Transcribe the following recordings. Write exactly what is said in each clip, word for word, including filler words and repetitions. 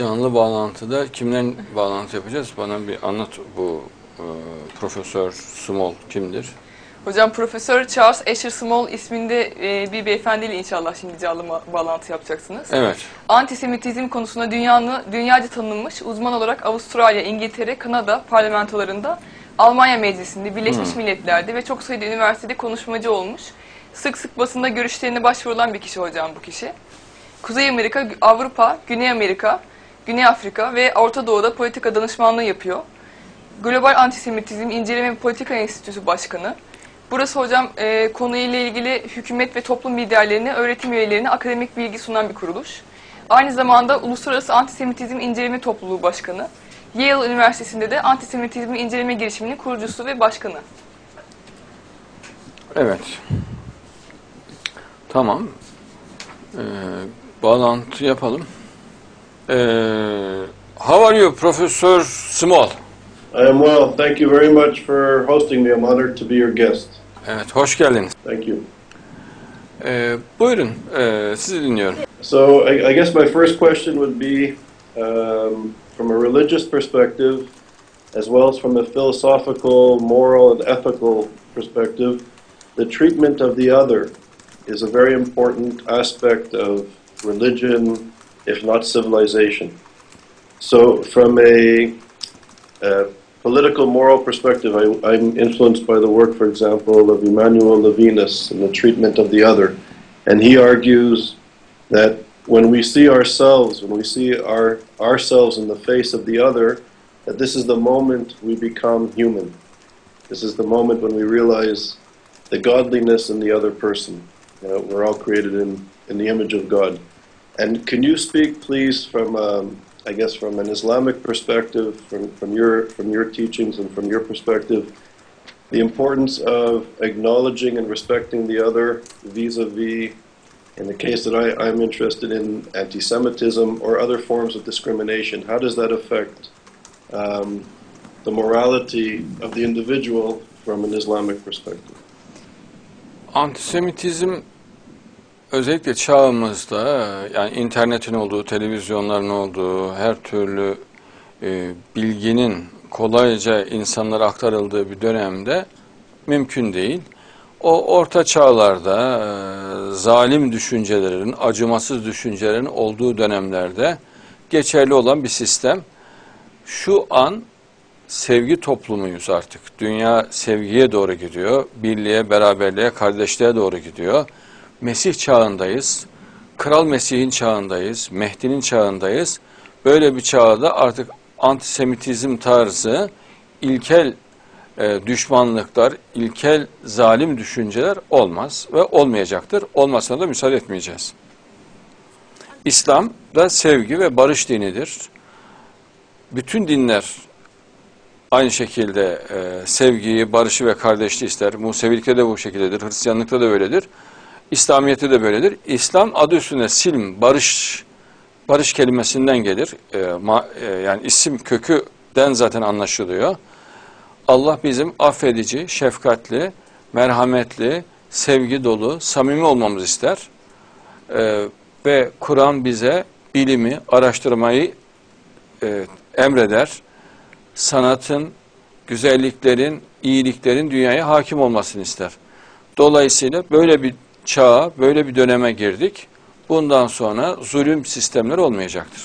Canlı bağlantıda kimden bağlantı yapacağız? Bana bir anlat, bu e, Profesör Small kimdir? Hocam Profesör Charles Asher Small isminde e, bir beyefendiyle inşallah şimdi canlı bağlantı yapacaksınız. Evet. Antisemitizm konusunda dünyanın, dünyaca tanınmış uzman olarak Avustralya, İngiltere, Kanada parlamentolarında, Almanya Meclisi'nde, Birleşmiş hmm. Milletler'de ve çok sayıda üniversitede konuşmacı olmuş. Sık sık basında görüşlerine başvurulan bir kişi hocam bu kişi. Kuzey Amerika, Avrupa, Güney Amerika, Güney Afrika ve Orta Doğu'da politika danışmanlığı yapıyor. Global Antisemitizm İnceleme ve Politika Enstitüsü Başkanı. Burası hocam e, konuyla ilgili hükümet ve toplum liderlerine, öğretim üyelerine akademik bilgi sunan bir kuruluş. Aynı zamanda Uluslararası Antisemitizm İnceleme Topluluğu Başkanı. Yale Üniversitesi'nde de Antisemitizmi İnceleme Girişimi'nin kurucusu ve başkanı. Evet. Tamam. Ee, bağlantı yapalım. Ee, how are you, Professor Small? I am well. Thank you very much for hosting me. I'm honored to be your guest. Evet, hoş geldiniz. Thank you. Ee, buyurun, e, sizi dinliyorum. So I, I guess my first question would be, um, from a religious perspective, as well as from a philosophical, moral, and ethical perspective, the treatment of the other is a very important aspect of religion, if not civilization. So from a, a political, moral perspective, I, I'm influenced by the work, for example, of Emmanuel Levinas and the treatment of the other. And he argues that when we see ourselves, when we see our, ourselves in the face of the other, that this is the moment we become human. This is the moment when we realize the godliness in the other person. You know, we're all created in, in the image of God. And can you speak, please, from um, I guess from an Islamic perspective, from, from your from your teachings and from your perspective, the importance of acknowledging and respecting the other vis-a-vis, in the case that I, I'm interested in, anti-Semitism or other forms of discrimination. How does that affect um, the morality of the individual from an Islamic perspective? Antisemitizm özellikle çağımızda, yani internetin olduğu, televizyonların olduğu, her türlü e, bilginin kolayca insanlara aktarıldığı bir dönemde mümkün değil. O orta çağlarda e, zalim düşüncelerin, acımasız düşüncelerin olduğu dönemlerde geçerli olan bir sistem. Şu an sevgi toplumuyuz artık. Dünya sevgiye doğru gidiyor, birliğe, beraberliğe, kardeşliğe doğru gidiyor. Mesih çağındayız, Kral Mesih'in çağındayız, Mehdi'nin çağındayız. Böyle bir çağda artık antisemitizm tarzı ilkel e, düşmanlıklar, ilkel zalim düşünceler olmaz ve olmayacaktır. Olmasına da müsaade etmeyeceğiz. İslam da sevgi ve barış dinidir. Bütün dinler aynı şekilde e, sevgiyi, barışı ve kardeşliği ister. Musevilikte de bu şekildedir, Hristiyanlıkta da öyledir. İslamiyet'te de böyledir. İslam adı üstünde silm, barış, barış kelimesinden gelir. E, ma, e, yani isim köküden zaten anlaşılıyor. Allah bizim affedici, şefkatli, merhametli, sevgi dolu, samimi olmamızı ister. E, ve Kur'an bize bilimi, araştırmayı e, emreder. Sanatın, güzelliklerin, iyiliklerin dünyaya hakim olmasını ister. Dolayısıyla böyle bir çağa, böyle bir döneme girdik. Bundan sonra zulüm sistemleri olmayacaktır.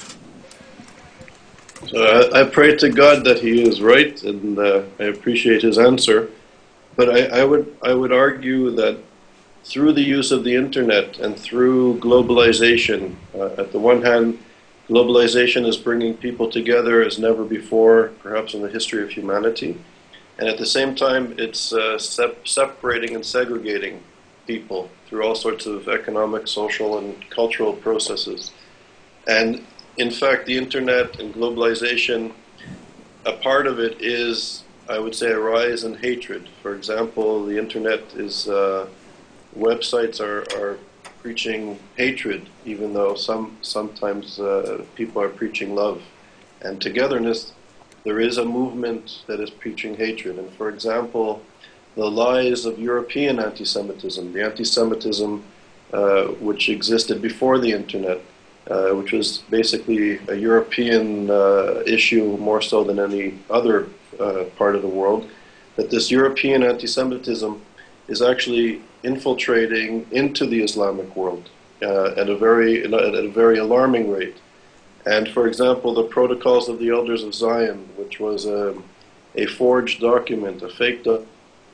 So I, I pray to God that He is right, and uh, I appreciate His answer. But I, I would I would argue that through the use of the internet and through globalization, uh, at the one hand, globalization is bringing people together as never before, perhaps in the history of humanity, and at the same time, it's uh, sep- separating and segregating people through all sorts of economic, social, and cultural processes. And in fact, the internet and globalization, a part of it is, I would say, a rise in hatred. For example, the internet is, uh, websites are, are preaching hatred, even though some sometimes uh, people are preaching love and togetherness. There is a movement that is preaching hatred. And for example, the lies of European anti-Semitism, the anti-Semitism uh, which existed before the internet, uh, which was basically a European uh, issue more so than any other uh, part of the world, that this European anti-Semitism is actually infiltrating into the Islamic world uh, at a very at a very alarming rate. And for example, the Protocols of the Elders of Zion, which was a, a forged document, a fake document.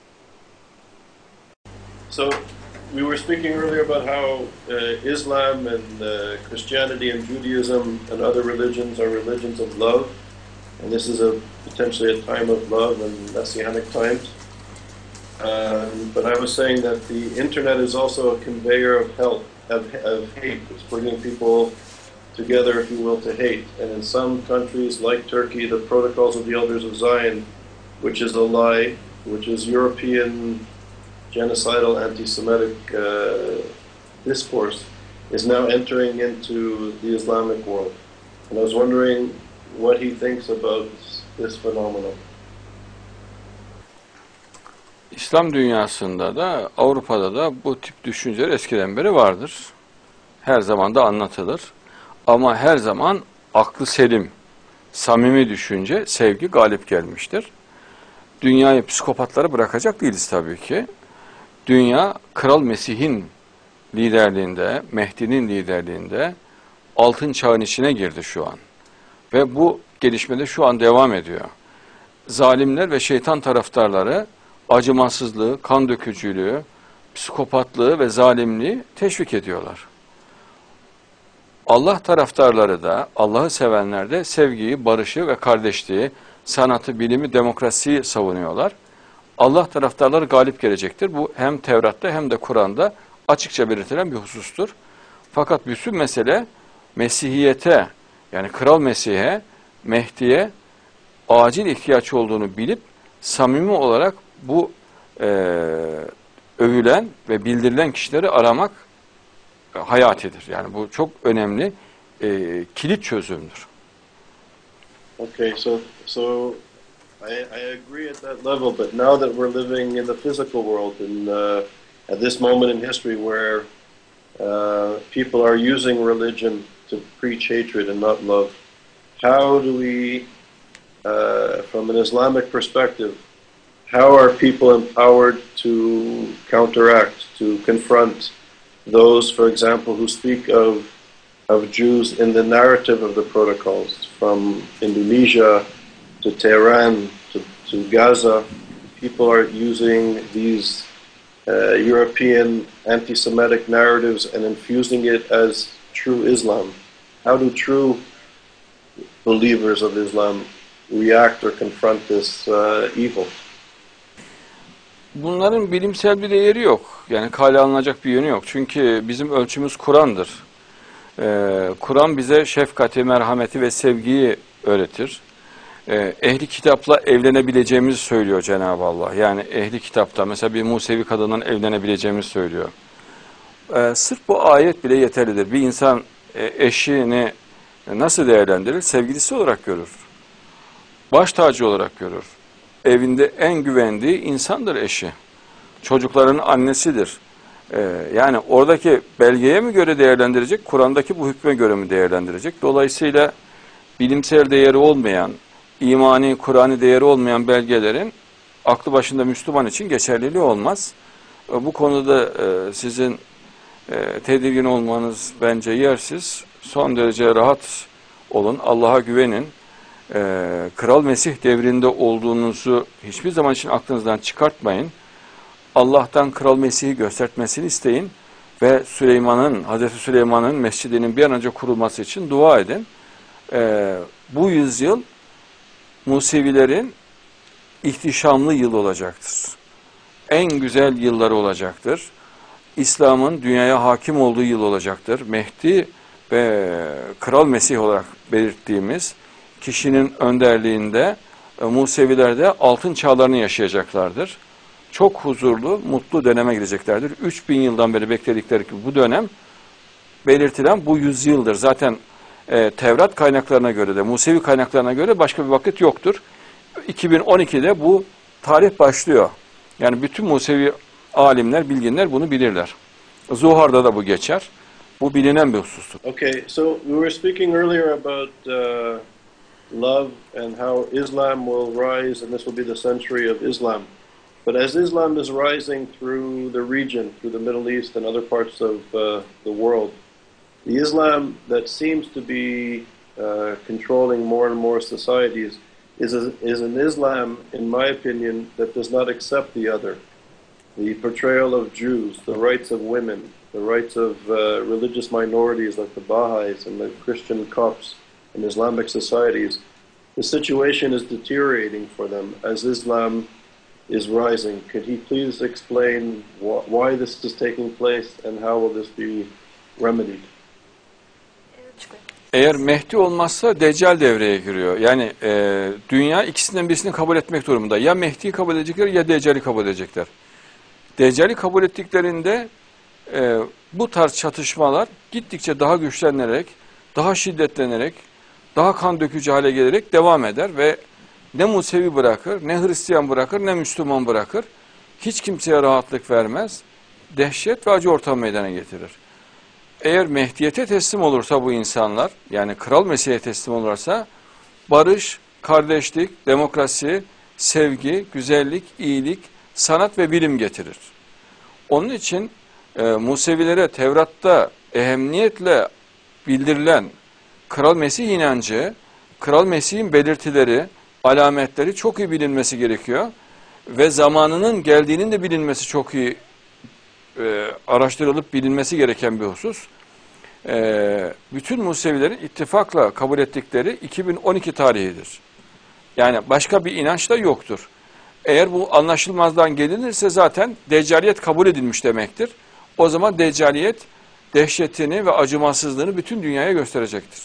So we were speaking earlier about how uh, Islam and uh, Christianity and Judaism and other religions are religions of love, and this is a potentially a time of love and messianic times. Um, but I was saying that the internet is also a conveyor of help, of, of hate. It's bringing people together, if you will, to hate. And in some countries, like Turkey, the Protocols of the Elders of Zion, which is a lie, which is European genocidal anti-Semitic uh, discourse, is now entering into the Islamic world. And I was wondering what he thinks about this phenomenon. İslam dünyasında da Avrupa'da da bu tip düşünceler eskiden beri vardır. Her zaman da anlatılır. Ama her zaman aklı selim, samimi düşünce, sevgi galip gelmiştir. Dünyayı psikopatlara bırakacak değiliz tabii ki. Dünya, Kral Mesih'in liderliğinde, Mehdi'nin liderliğinde altın çağın içine girdi şu an. Ve bu gelişmede şu an devam ediyor. Zalimler ve şeytan taraftarları acımasızlığı, kan dökücülüğü, psikopatlığı ve zalimliği teşvik ediyorlar. Allah taraftarları da, Allah'ı sevenler de sevgiyi, barışı ve kardeşliği, sanatı, bilimi, demokrasiyi savunuyorlar. Allah taraftarları galip gelecektir. Bu hem Tevrat'ta hem de Kur'an'da açıkça belirtilen bir husustur. Fakat bütün mesele Mesihiyete, yani Kral Mesih'e, Mehdi'ye acil ihtiyaç olduğunu bilip samimi olarak bu e, övülen ve bildirilen kişileri aramak e, hayatidir. Yani bu çok önemli e, kilit çözümdür. Okay, so so I, I agree at that level, but now that we're living in the physical world and uh, at this moment in history where uh, people are using religion to preach hatred and not love, how do we, uh, from an Islamic perspective, how are people empowered to counteract, to confront those, for example, who speak of of Jews in the narrative of the protocols, from Indonesia to Tehran to, to Gaza? People are using these uh, European anti-Semitic narratives and infusing it as true Islam. How do true believers of Islam react or confront this uh, evil? Bunların bilimsel bir değeri yok. Yani kale alınacak bir yönü yok. Çünkü bizim ölçümüz Kur'an'dır. Ee, Kur'an bize şefkati, merhameti ve sevgiyi öğretir. Ee, ehli kitapla evlenebileceğimizi söylüyor Cenab-ı Allah. Yani ehli kitapta mesela bir Musevi kadından evlenebileceğimizi söylüyor. Ee, sırf bu ayet bile yeterlidir. Bir insan e, eşini nasıl değerlendirir? Sevgilisi olarak görür. Baş tacı olarak görür. Evinde en güvendiği insandır eşi. Çocukların annesidir. Ee, yani oradaki belgeye mi göre değerlendirecek, Kur'an'daki bu hükme göre mi değerlendirecek? Dolayısıyla bilimsel değeri olmayan, imani, Kur'an'ı değeri olmayan belgelerin aklı başında Müslüman için geçerliliği olmaz. Ee, bu konuda e, sizin e, tedirgin olmanız bence yersiz. Son derece rahat olun, Allah'a güvenin. Ee, Kral Mesih devrinde olduğunuzu hiçbir zaman için aklınızdan çıkartmayın. Allah'tan Kral Mesih'i göstermesini isteyin ve Süleyman'ın, Hazreti Süleyman'ın mescidinin bir an önce kurulması için dua edin. Ee, bu yüzyıl Musevilerin ihtişamlı yıl olacaktır. En güzel yılları olacaktır. İslam'ın dünyaya hakim olduğu yıl olacaktır. Mehdi ve Kral Mesih olarak belirttiğimiz kişinin önderliğinde e, Museviler de altın çağlarını yaşayacaklardır. Çok huzurlu, mutlu döneme gireceklerdir. üç bin yıldan beri bekledikleri bu dönem belirtilen bu yüzyıldır. Zaten e, Tevrat kaynaklarına göre de, Musevi kaynaklarına göre başka bir vakit yoktur. iki bin on ikide bu tarih başlıyor. Yani bütün Musevi alimler, bilginler bunu bilirler. Zuhar'da da bu geçer. Bu bilinen bir husustur. Okay, so we were speaking earlier about uh, love and how Islam will rise, and this will be the century of Islam. But as Islam is rising through the region, through the Middle East and other parts of uh, the world, the Islam that seems to be uh, controlling more and more societies is, a, is an Islam, in my opinion, that does not accept the other. The portrayal of Jews, the rights of women, the rights of uh, religious minorities like the Baha'is and the Christian Copts in Islamic societies, the situation is deteriorating for them as Islam is rising. Could he please explain wh why this is taking place and how will this be remedied? Eğer Mehdi olmazsa Deccal devreye giriyor. Yani e, dünya ikisinden birisini kabul etmek durumunda. Ya Mehdi'yi kabul edecekler ya Deccal'i kabul edecekler. Deccal'i kabul ettiklerinde e, bu tarz çatışmalar gittikçe daha güçlenerek, daha şiddetlenerek, daha kan dökücü hale gelerek devam eder ve ne Musevi bırakır, ne Hristiyan bırakır, ne Müslüman bırakır. Hiç kimseye rahatlık vermez. Dehşet ve acı ortam meydana getirir. Eğer Mehdiyete teslim olursa bu insanlar, yani Kral Mesih'e teslim olursa, barış, kardeşlik, demokrasi, sevgi, güzellik, iyilik, sanat ve bilim getirir. Onun için e, Musevilere Tevrat'ta ehemmiyetle bildirilen Kral Mesih inancı, Kral Mesih'in belirtileri, alametleri çok iyi bilinmesi gerekiyor. Ve zamanının geldiğinin de bilinmesi çok iyi e, araştırılıp bilinmesi gereken bir husus. E, bütün Musevilerin ittifakla kabul ettikleri iki bin on iki tarihidir. Yani başka bir inanç da yoktur. Eğer bu anlaşılmazdan gelinirse zaten Deccaliyet kabul edilmiş demektir. O zaman Deccaliyet dehşetini ve acımasızlığını bütün dünyaya gösterecektir.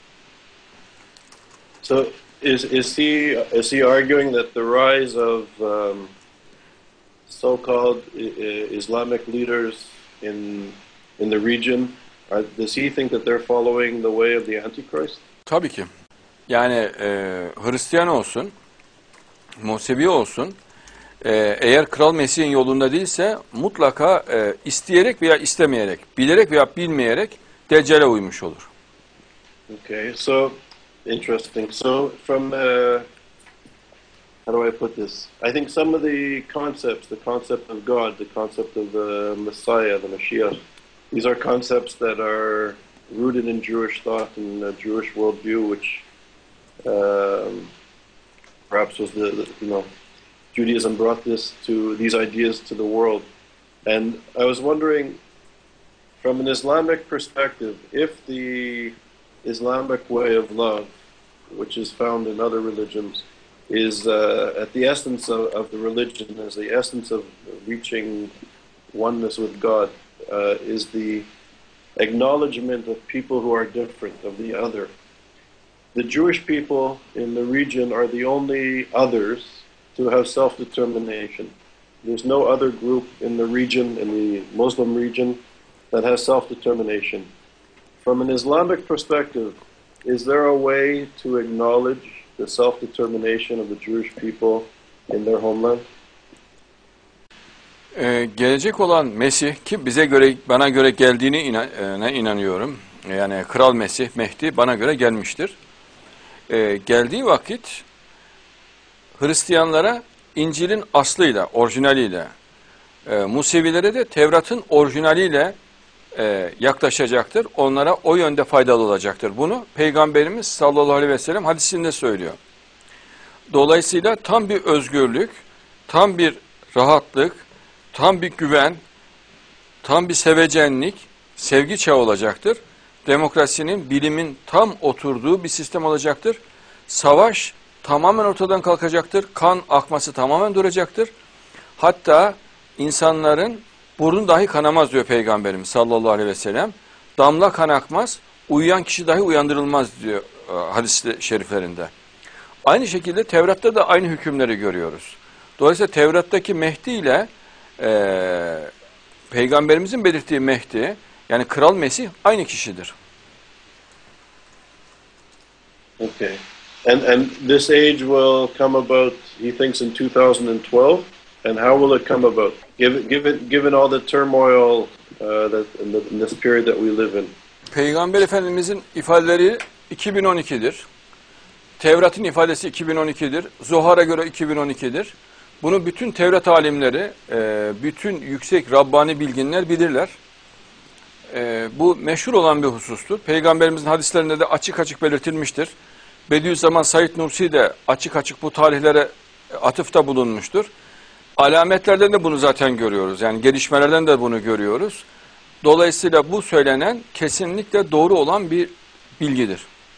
So is is he is he arguing that the rise of um, so-called uh, Islamic leaders in in the region, are, does he think that they're following the way of the Antichrist? Tabii ki. Yani e, Hristiyan olsun, Musevi olsun, e, eğer Kral Mesih'in yolunda değilse mutlaka e, isteyerek veya istemeyerek, bilerek veya bilmeyerek Deccal'e uymuş olur. Okay, so interesting. So from uh, how do I put this? I think some of the concepts, the concept of God, the concept of the Messiah, the Mashiach, these are concepts that are rooted in Jewish thought and the Jewish worldview, which um, perhaps was the, the, you know, Judaism brought this to, these ideas to the world. And I was wondering, from an Islamic perspective, if the Islamic way of love, which is found in other religions, is uh, at the essence of, of the religion, is the essence of reaching oneness with God, uh, is the acknowledgement of people who are different, of the other. The Jewish people in the region are the only others to have self-determination. There's no other group in the region, in the Muslim region, that has self-determination. From an Islamic perspective, is there a way to acknowledge the self-determination of the Jewish people in their homeland? Ee, gelecek olan Mesih ki bize göre, bana göre geldiğine inan, inanıyorum. Yani Kral Mesih, Mehdi bana göre gelmiştir. Ee, geldiği vakit Hristiyanlara İncil'in aslıyla, orijinaliyle, e, Musevilere de Tevrat'ın orijinaliyle e, yaklaşacaktır. Onlara o yönde faydalı olacaktır. Bunu Peygamberimiz sallallahu aleyhi ve sellem hadisinde söylüyor. Dolayısıyla tam bir özgürlük, tam bir rahatlık, tam bir güven, tam bir sevecenlik, sevgi çağı olacaktır. Demokrasinin, bilimin tam oturduğu bir sistem olacaktır. Savaş tamamen ortadan kalkacaktır. Kan akması tamamen duracaktır. Hatta insanların burnu dahi kanamaz diyor Peygamberimiz sallallahu aleyhi ve sellem. Damla kan akmaz, uyuyan kişi dahi uyandırılmaz diyor hadis-i şeriflerinde. Aynı şekilde Tevrat'ta da aynı hükümleri görüyoruz. Dolayısıyla Tevrat'taki Mehdi ile e, Peygamberimizin belirttiği Mehdi, yani Kral Mesih aynı kişidir. Okay. And and this age will come about, he thinks, in two thousand twelve. And how will it come about? Given given given all the turmoil uh, uh, that in, the, in this period that we live in? Peygamber Efendimizin ifadeleri iki bin on iki'dir. Tevrat'ın ifadesi iki bin on iki'dir. Zuhar'a göre iki bin on iki'dir. Bunu bütün Tevrat alimleri, e, bütün yüksek Rabbani bilginler bilirler. E, bu meşhur olan bir husustur. Peygamberimizin hadislerinde de açık açık belirtilmiştir. Bediüzzaman Said Nursi de açık açık bu tarihlere atıfta bulunmuştur. Alametlerden de bunu zaten görüyoruz. Yani gelişmelerden de bunu görüyoruz. Dolayısıyla bu söylenen kesinlikle doğru olan bir bilgidir.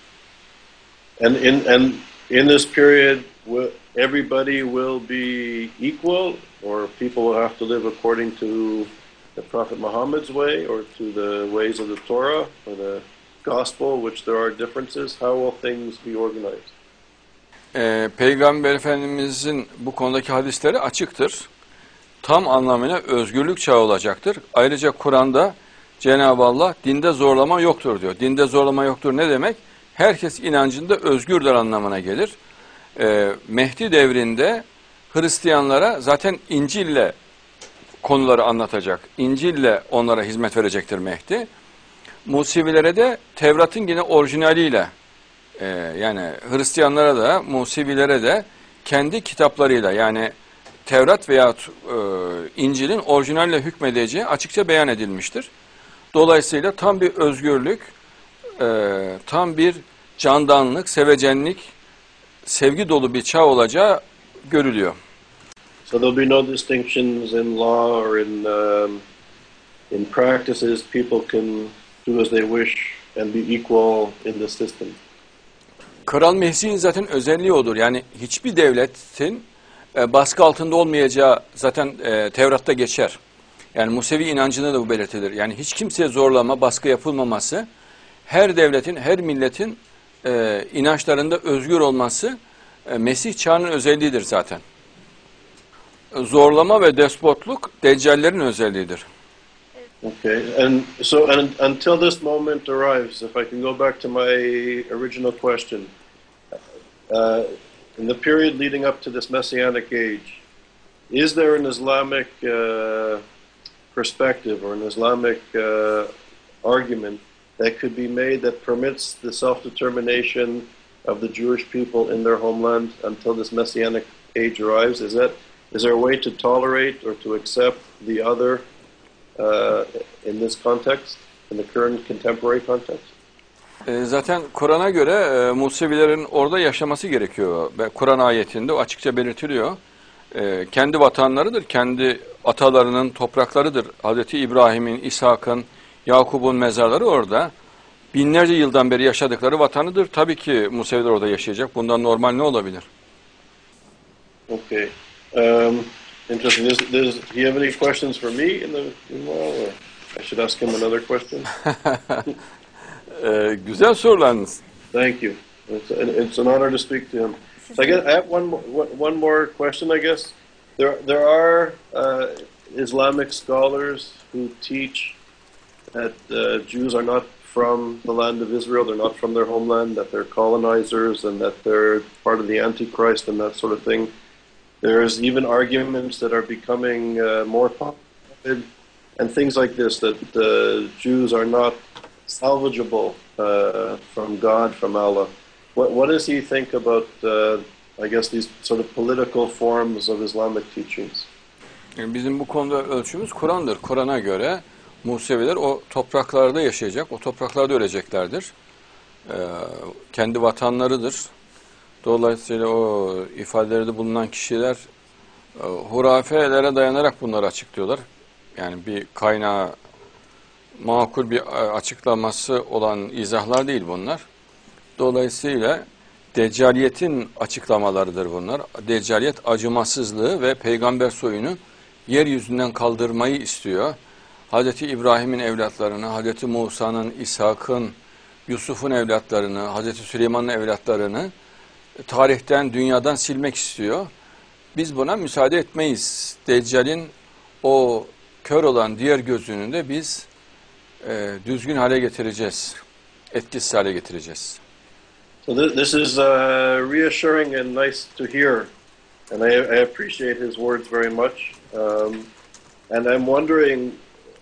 And in and in this period, will everybody will be equal, or people will have to live according to the Prophet Muhammad's way, or to the ways of the Torah or the Gospel, which there are differences? How will things be organized? Ee, Peygamber Efendimizin bu konudaki hadisleri açıktır. Tam anlamıyla özgürlük çağı olacaktır. Ayrıca Kur'an'da Cenab-ı Allah dinde zorlama yoktur diyor. Dinde zorlama yoktur ne demek? Herkes inancında özgürdür anlamına gelir. Ee, Mehdi devrinde Hristiyanlara zaten İncil'le konuları anlatacak. İncil'le onlara hizmet verecektir Mehdi. Musevilere de Tevrat'ın yine orijinaliyle, e, yani Hristiyanlara da Musevilere de kendi kitaplarıyla, yani Tevrat veya e, İncil'in orijinalle hükmedeceği açıkça beyan edilmiştir. Dolayısıyla tam bir özgürlük, e, tam bir candanlık, sevecenlik, sevgi dolu bir çağ olacağı görülüyor. So there'll be no distinctions in law or in um, in practices. People can do as they wish and be equal in the system. Kral Mehdi'nin zaten özelliği odur. Yani hiçbir devletin e, baskı altında olmayacağı zaten e, Tevrat'ta geçer. Yani Musevi inancında da bu belirtilir. Yani hiç kimseye zorlama, baskı yapılmaması, her devletin, her milletin e, inançlarında özgür olması e, Mesih çağının özelliğidir zaten. Zorlama ve despotluk Deccallerin özelliğidir. Okay, and so and until this moment arrives, if I can go back to my original question, uh, in the period leading up to this Messianic age, is there an Islamic uh, perspective or an Islamic uh, argument that could be made that permits the self-determination of the Jewish people in their homeland until this Messianic age arrives? Is that is there a way to tolerate or to accept the other uh, in this context, in the current contemporary context? E, zaten Kur'an'a göre e, Musevilerin orada yaşaması gerekiyor. Kur'an ayetinde o açıkça belirtiliyor. E, kendi vatanlarıdır, kendi atalarının topraklarıdır. Hazreti İbrahim'in, İshak'ın, Yakub'un mezarları orada. Binlerce yıldan beri yaşadıkları vatanıdır. Tabii ki Museviler orada yaşayacak. Bundan normal ne olabilir? Okay. Um, interesting. There's, there's, do you have any questions for me in the meanwhile, or I should ask him another question? e, güzel sorularınız. Thank you. It's, it's an honor to speak to him. So I guess I have one more, one more question. I guess there there are uh, Islamic scholars who teach that uh, Jews are not from the land of Israel. They're not from their homeland. That they're colonizers and that they're part of the Antichrist and that sort of thing. There's even arguments that are becoming uh, more popular and things like this, that the Jews are not salvageable uh, from God, from Allah. What, what does he think about, uh, I guess, these sort of political forms of Islamic teachings? Bizim bu konuda ölçümüz Kur'an'dır. Kur'an'a göre Museviler o topraklarda yaşayacak, o topraklarda öleceklerdir. Ee, kendi vatanlarıdır. Dolayısıyla o ifadelerde bulunan kişiler e, hurafelere dayanarak bunları açıklıyorlar. Yani bir kaynağı makul bir açıklaması olan izahlar değil bunlar. Dolayısıyla Deccaliyetin açıklamalarıdır bunlar. Deccaliyet acımasızlığı ve peygamber soyunu yeryüzünden kaldırmayı istiyor. Hazreti İbrahim'in evlatlarını, Hazreti Musa'nın, İshak'ın, Yusuf'un evlatlarını, Hazreti Süleyman'ın evlatlarını tarihten, dünyadan silmek istiyor. Biz buna müsaade etmeyiz. Deccal'in o kör olan diğer gözünü de biz e, düzgün hale getireceğiz. Etkisiz hale getireceğiz. So this, this is uh, reassuring and nice to hear, and I, I appreciate his words very much. Um, and I'm wondering,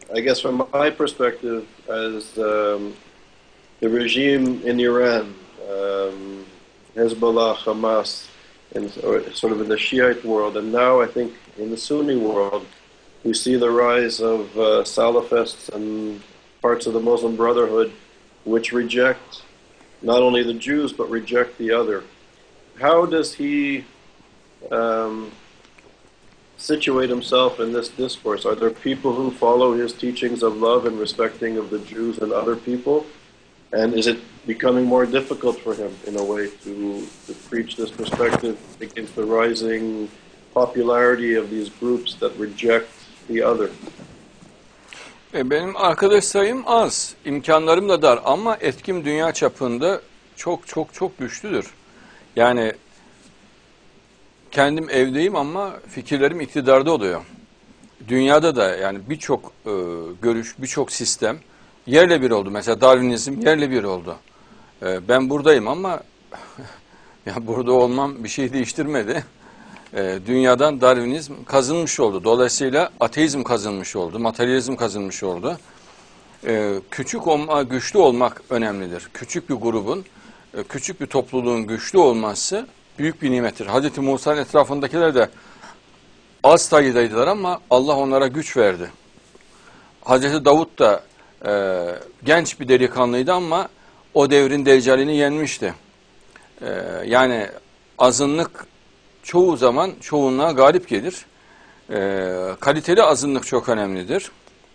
I guess from my perspective, as um, the regime in Iran, um, Hezbollah, Hamas, and sort of in the Shiite world, and now I think in the Sunni world, we see the rise of uh, Salafists and parts of the Muslim Brotherhood which reject not only the Jews but reject the other. How does he um, situate himself in this discourse? Are there people who follow his teachings of love and respecting of the Jews and other people? And is it becoming more difficult for him, in a way, to, to preach this perspective against the rising popularity of these groups that reject the other? Benim arkadaş sayım az, imkanlarım da dar ama etkim dünya çapında çok çok çok güçlüdür. Yani kendim evdeyim ama fikirlerim iktidarda oluyor. Dünyada da yani birçok e, görüş, birçok sistem yerle bir oldu. Mesela Darwinizm yerle bir oldu. E, ben buradayım ama ya burada olmam bir şey değiştirmedi. E, dünyadan Darwinizm kazınmış oldu. Dolayısıyla ateizm kazınmış oldu, materyalizm kazınmış oldu. E, küçük olma, güçlü olmak önemlidir. Küçük bir grubun, e, küçük bir topluluğun güçlü olması büyük bir nimettir. Hazreti Musa'nın etrafındakiler de az sayıdaydılar ama Allah onlara güç verdi. Hazreti Davut da e, genç bir delikanlıydı ama o devrin deccalini yenmişti. E, yani azınlık çoğu zaman çoğunluğa galip gelir. E, kaliteli azınlık çok önemlidir.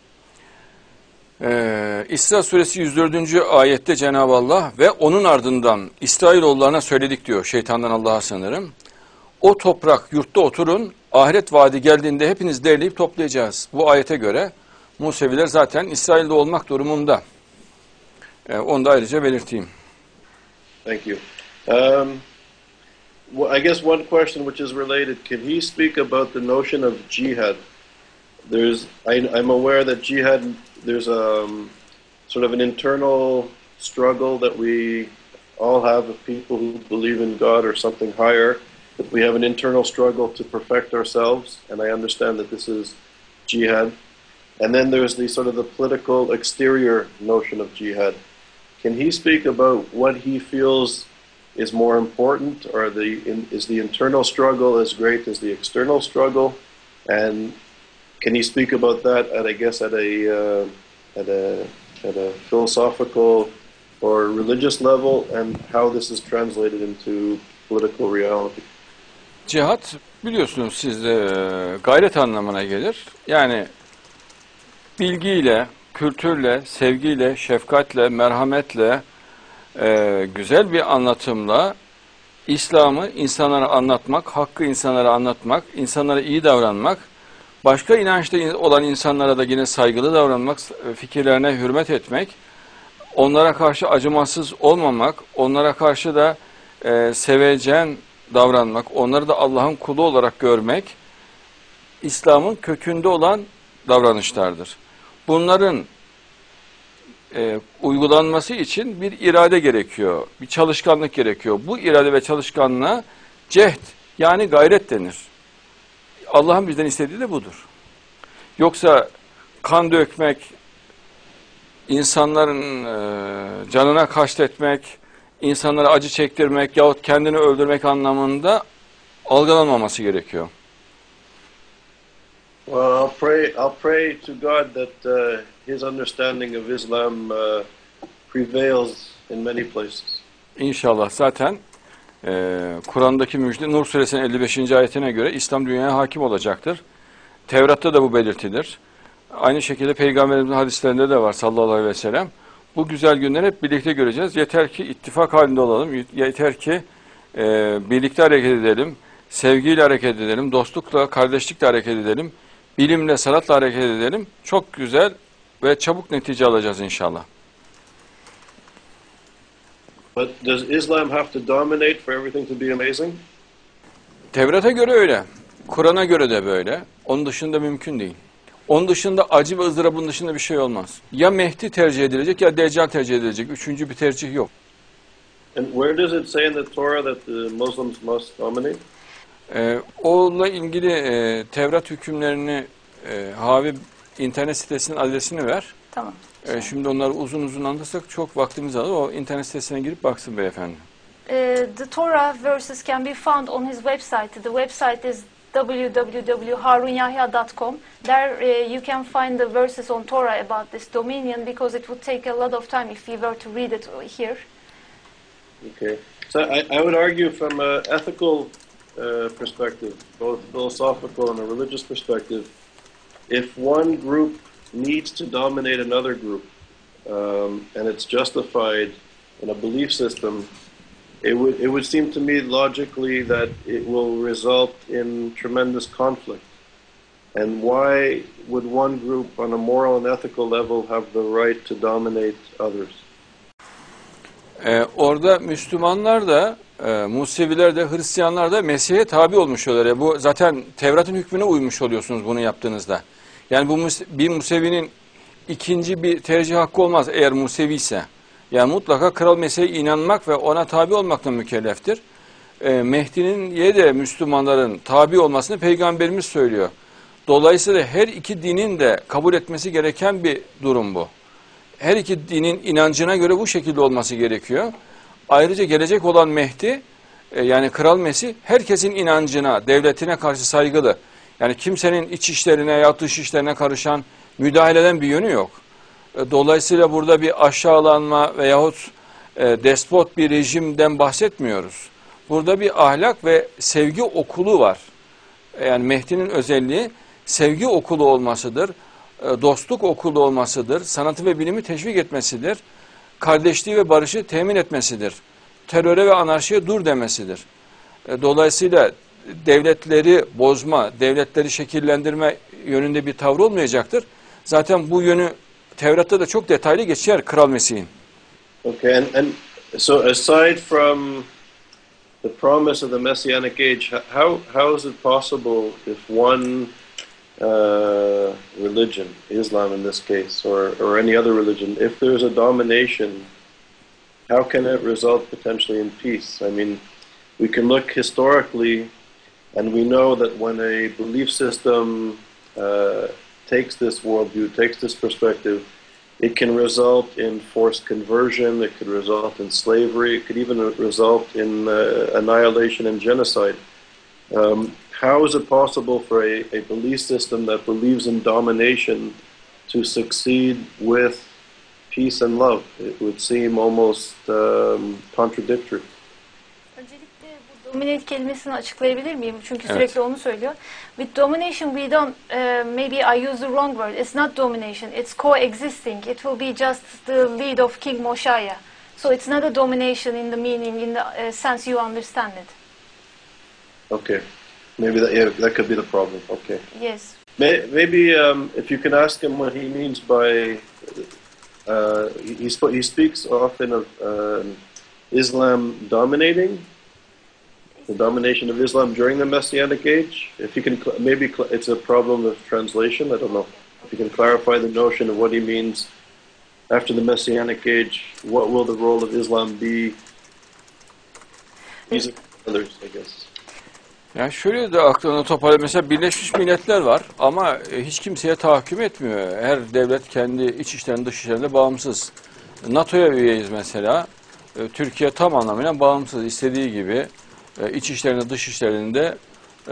E, İsra suresi yüz dördüncü ayette Cenab-ı Allah ve onun ardından İsrailoğullarına söyledik diyor, şeytandan Allah'a sığınırım. O toprak yurtta oturun, ahiret vaadi geldiğinde hepiniz derleyip toplayacağız. Bu ayete göre Museviler zaten İsrail'de olmak durumunda. E, onu da ayrıca belirteyim. Thank you. Um, well, I guess one question which is related, can he speak about the notion of jihad? There's, I, I'm aware that jihad, there's a um, sort of an internal struggle that we all have with people who believe in God or something higher, that we have an internal struggle to perfect ourselves, and I understand that this is jihad. And then there's the sort of the political exterior notion of jihad. Can he speak about what he feels is more important, or the in, is the internal struggle as great as the external struggle? And can he speak about that at, I guess, at a uh, at a at a philosophical or religious level, and how this is translated into political reality? Cihat biliyorsunuz siz de gayret anlamına gelir. Yani bilgiyle, kültürle, sevgiyle, şefkatle, merhametle, e, güzel bir anlatımla İslam'ı insanlara anlatmak, hakkı insanlara anlatmak, insanlara iyi davranmak, başka inançta olan insanlara da yine saygılı davranmak, fikirlerine hürmet etmek, onlara karşı acımasız olmamak, onlara karşı da e, sevecen davranmak, onları da Allah'ın kulu olarak görmek, İslam'ın kökünde olan davranışlardır. Bunların e, uygulanması için bir irade gerekiyor, bir çalışkanlık gerekiyor. Bu irade ve çalışkanlığa cehd, yani gayret denir. Allah'ın bizden istediği de budur. Yoksa kan dökmek, insanların e, canına kastetmek, insanlara acı çektirmek yahut kendini öldürmek anlamında algılanmaması gerekiyor. Well, I'll pray. I'll pray to God that uh, His understanding of Islam uh, prevails in many places. İnşallah zaten e, Kur'an'daki müjde Nur suresinin elli beşinci ayetine göre İslam dünyaya hakim olacaktır. Tevrat'ta da bu belirtilir. Aynı şekilde Peygamberimizin hadislerinde de var sallallahu aleyhi ve sellem. Bu güzel günleri hep birlikte göreceğiz. Yeter ki ittifak halinde olalım. Yeter ki e, birlikte hareket edelim. Sevgiyle hareket edelim. Dostlukla, kardeşlikle hareket edelim. Bilimle, sanatla hareket edelim. Çok güzel ve çabuk netice alacağız inşallah. But does Islam have to dominate for everything to be amazing? Tevrat'a göre öyle. Kur'an'a göre de böyle. Onun dışında mümkün değil. Onun dışında acı ve ızdırabın dışında bir şey olmaz. Ya Mehdi tercih edilecek ya Deccal tercih edilecek. Üçüncü bir tercih yok. And where does it say in the Torah that the Muslims must dominate? Ee, onunla ilgili e, Tevrat hükümlerini e, Havi internet sitesinin adresini ver. Tamam. E, şimdi onları uzun uzun anlatırsak çok vaktimiz alır. O internet sitesine girip baksın beyefendi. Uh, the Torah verses can be found on his website. The website is w w w dot harun yahya dot com. There uh, you can find the verses on Torah about this dominion, because it would take a lot of time if we were to read it here. Okay. So I, I would argue from an ethical uh, perspective, both philosophical and a religious perspective, if one group needs to dominate another group, um, and it's justified in a belief system, it would, it would seem to me logically that it will result in tremendous conflict. And why would one group on a moral and ethical level have the right to dominate others? Ee, orada Müslümanlar da, e, Museviler de, Hristiyanlar da Mesih'e tabi olmuş oluyorlar. Yani bu zaten Tevrat'ın hükmüne uymuş oluyorsunuz bunu yaptığınızda. Yani bu bir Musevi'nin ikinci bir tercih hakkı olmaz eğer Musevi ise. Yani mutlaka Kral Mesih'e inanmak ve ona tabi olmakla mükelleftir. E, Mehdi'nin ye de Müslümanların tabi olmasını Peygamberimiz söylüyor. Dolayısıyla her iki dinin de kabul etmesi gereken bir durum bu. Her iki dinin inancına göre bu şekilde olması gerekiyor. Ayrıca gelecek olan Mehdi, e, yani Kral Mesih, herkesin inancına, devletine karşı saygılı. Yani kimsenin iç işlerine ya dış işlerine karışan, müdahale eden bir yönü yok. E, dolayısıyla burada bir aşağılanma veyahut e, despot bir rejimden bahsetmiyoruz. Burada bir ahlak ve sevgi okulu var. E, yani Mehdi'nin özelliği sevgi okulu olmasıdır. Dostluk okulu olmasıdır, sanatı ve bilimi teşvik etmesidir, kardeşliği ve barışı temin etmesidir, teröre ve anarşiye dur demesidir. Dolayısıyla devletleri bozma, devletleri şekillendirme yönünde bir tavır olmayacaktır. Zaten bu yönü Tevrat'ta da çok detaylı geçer Kral Mesih'in. Okay, and, and so aside from the promise of the Messianic age, how, how is it possible if one Uh, religion, Islam in this case, or, or any other religion, if there's a domination, how can it result potentially in peace? I mean, we can look historically, and we know that when a belief system uh, takes this worldview, takes this perspective, it can result in forced conversion, it could result in slavery, it could even result in uh, annihilation and genocide. Um, How is it possible for a, a belief system that believes in domination to succeed with peace and love? It would seem almost um, contradictory. Öncelikle bu dominate kelimesini açıklayabilir miyim? Çünkü Evet. sürekli onu söylüyor. With domination we don't, uh, maybe I use the wrong word. It's not domination, it's coexisting. It will be just the lead of King Moshiach. So it's not a domination in the meaning, in the uh, sense you understand it. Okay. Maybe that, yeah, that could be the problem. Okay. Yes. May, maybe um, if you can ask him what he means by, uh, he, sp he speaks often of uh, Islam dominating, the domination of Islam during the Messianic age. If you can, maybe it's a problem of translation, I don't know. If you can clarify the notion of what he means after the Messianic age, what will the role of Islam be? These are others, I guess. Yani şöyle de aklına toparlayayım. Mesela Birleşmiş Milletler var ama hiç kimseye tahakküm etmiyor. Her devlet kendi iç işlerinde dış işlerinde bağımsız. NATO'ya üyeyiz mesela. Türkiye tam anlamıyla bağımsız. İstediği gibi iç işlerinde dış işlerinde e,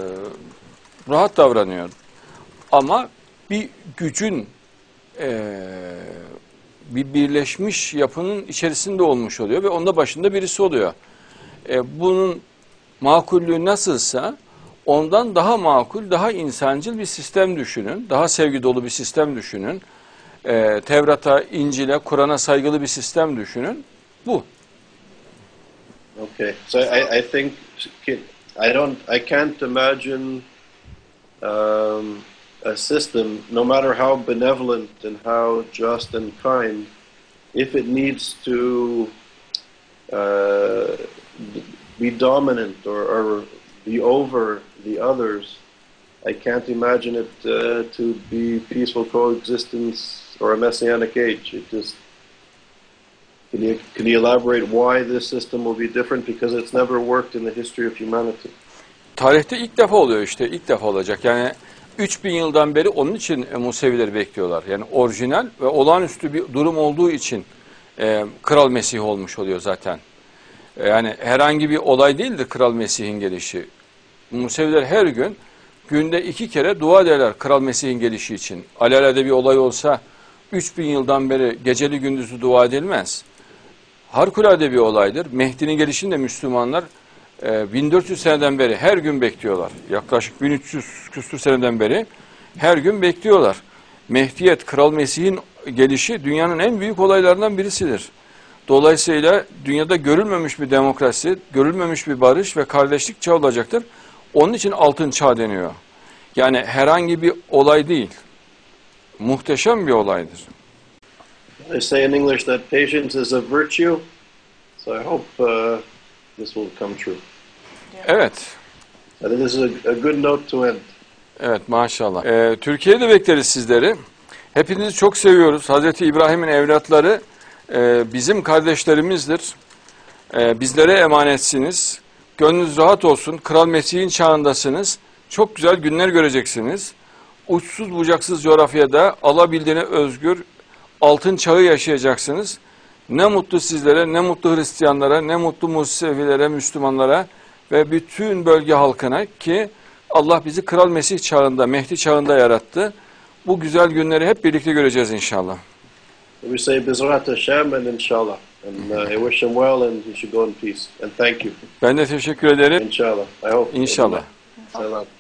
rahat davranıyor. Ama bir gücün e, bir birleşmiş yapının içerisinde olmuş oluyor ve onda başında birisi oluyor. E, bunun makullüğü nasılsa ondan daha makul, daha insancıl bir sistem düşünün. Daha sevgi dolu bir sistem düşünün. Ee, Tevrat'a, İncil'e, Kur'an'a saygılı bir sistem düşünün. Bu. Okay. So I, I think I don't I can't imagine um, a system, no matter how benevolent and how just and kind, if it needs to uh, be dominant or, or be over the others, I can't imagine it uh, to be peaceful coexistence or a messianic age. It just, can you, can you elaborate why this system will be different? Because it's never worked in the history of humanity. Tarihte ilk defa oluyor işte, ilk defa olacak. Yani üç bin yıldan beri onun için e, Musevileri bekliyorlar. Yani orijinal ve olağanüstü bir durum olduğu için e, Kral Mesih olmuş oluyor zaten. E, yani herhangi bir olay değildir Kral Mesih'in gelişi. Museviler her gün günde iki kere dua ederler Kral Mesih'in gelişi için. Alelade bir olay olsa üç bin yıldan beri geceli gündüzü dua edilmez. Harikulade bir olaydır. Mehdi'nin gelişini de Müslümanlar e, bin dört yüz seneden beri her gün bekliyorlar. Yaklaşık bin üç yüz küsur seneden beri her gün bekliyorlar. Mehdiyet, Kral Mesih'in gelişi dünyanın en büyük olaylarından birisidir. Dolayısıyla dünyada görülmemiş bir demokrasi, görülmemiş bir barış ve kardeşlik çağı olacaktır. Onun için altın çağ deniyor. Yani herhangi bir olay değil. Muhteşem bir olaydır. They say in English that patience is a virtue, so I hope uh, this will come true. Evet. I think this is a, a good note to end. Evet, maşallah. Ee, Türkiye'de bekleriz sizleri. Hepinizi çok seviyoruz. Hazreti İbrahim'in evlatları e, bizim kardeşlerimizdir. E, bizlere emanetsiniz. Gönlünüz rahat olsun. Kral Mesih'in çağındasınız. Çok güzel günler göreceksiniz. Uçsuz bucaksız coğrafyada alabildiğine özgür altın çağı yaşayacaksınız. Ne mutlu sizlere, ne mutlu Hristiyanlara, ne mutlu Musevilere, Müslümanlara ve bütün bölge halkına ki Allah bizi Kral Mesih çağında, Mehdi çağında yarattı. Bu güzel günleri hep birlikte göreceğiz inşallah. We say Bizrat Hashem and inshallah. And uh, I wish him well and he should go in peace. And thank you. Ben de teşekkür ederim. Inshallah. I hope. İnşallah. Salam.